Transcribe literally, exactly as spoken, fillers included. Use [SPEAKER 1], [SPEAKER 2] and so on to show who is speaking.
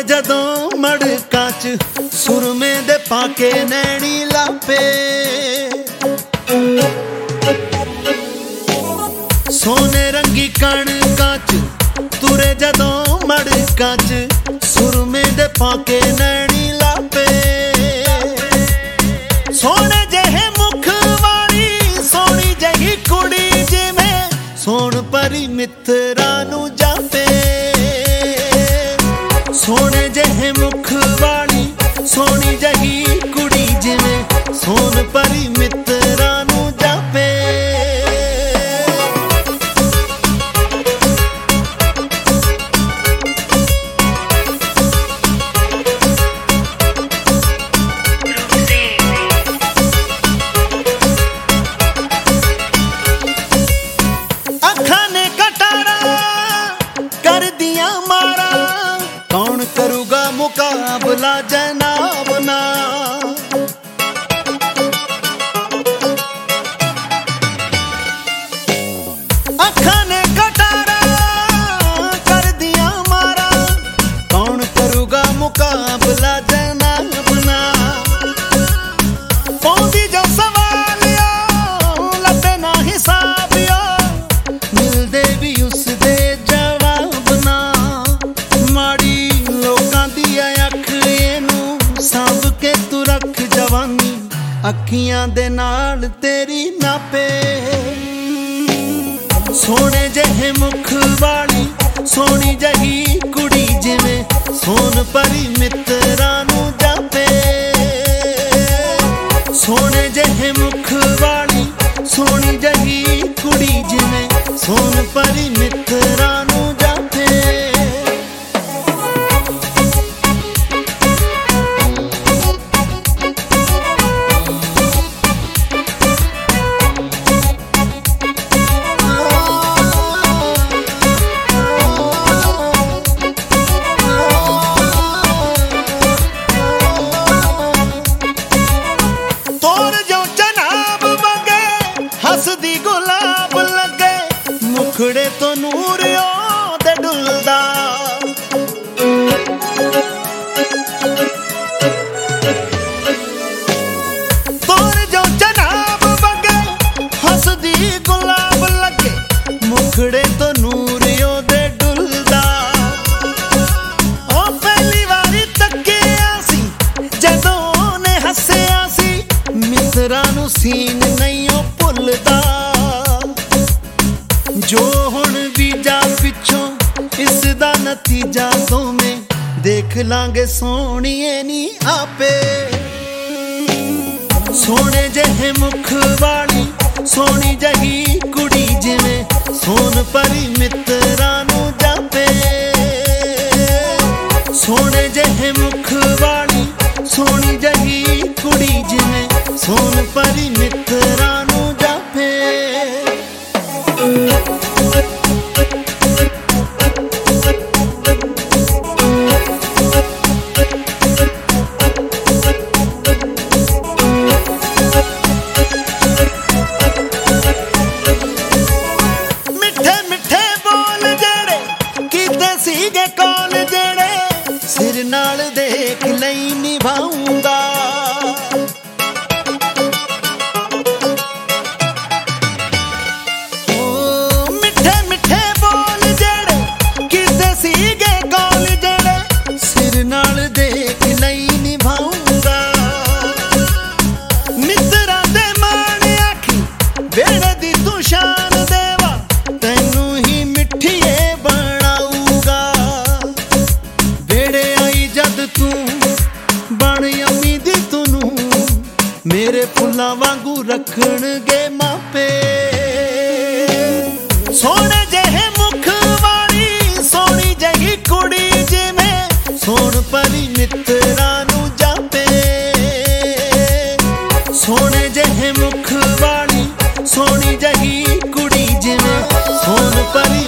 [SPEAKER 1] जदों मड़का च सुरमे दे पाके नैनी लापे सोने रंगी कणकां च तुरे जदों मड़का च सुरमे दे पाके नैनी लापे सोने जेहे मुख वाली सोनी जही कुड़ी जिवें सोन परी मित्रा नू जापे सोने जेहे मुख वाली सोनी जही कुड़ी जिवें सोन परी मित्रा नू जापे अखां ने कटारा कर दिया मारा कौन करूगा मुकाबला जनाब ना अखां ने कटारा कर दिया मारा कौन करूगा मुकाबला जनाब ना पौंदी जो सवालिया लते ना हिसाबिया मिलदे भी उस दे जवाब ना माड़ी लोकां दी अख एनू सांभ के तू रख जवानी अखियां दे नाल तेरी नापे सोने जेहे मुख वाली सोनी जही कुड़ी जिवें सोन परी मित्रा नू जापे सोने जेहे मुख वाली सोनी जही कुड़ी जिवें सोन परी मित्रा नू जापे हसदी गुलाब लगे मुखड़े तो नूर दे डुलदा तोर जो जनाब बगे हसदी गुलाब लगे मुखड़े तो नूर दे डुलदा ओ पहली वारी तकिया सी जदों ने हसिया सी मित्रा नू सीन नहीं भुलदा जो हुण बीजा पिछों इस दा नतीजा दोवें देख लांगे सोहणीए नी आपे सोने जेहे मुख वाली सोनी जही कुड़ी जिवें सोन परी मित्रा नू जापे सोने जेहे मुख वाली सोनी जही कुड़ी जिवें सोन परी मित्रा नू जापे मिठे मिठे बोल जेड़े कीते सीगे कौल जेड़े सिर नाल देख लई निभाऊंगा मेरे फुल्लां वांगू रखणगे मापे सोने जेहे मुख वाली सोनी जही कुड़ी जिवें सोन परी मित्रा नू जापे सोने जेहे मुख वाली सोनी जही कुड़ी जिवें सोन परी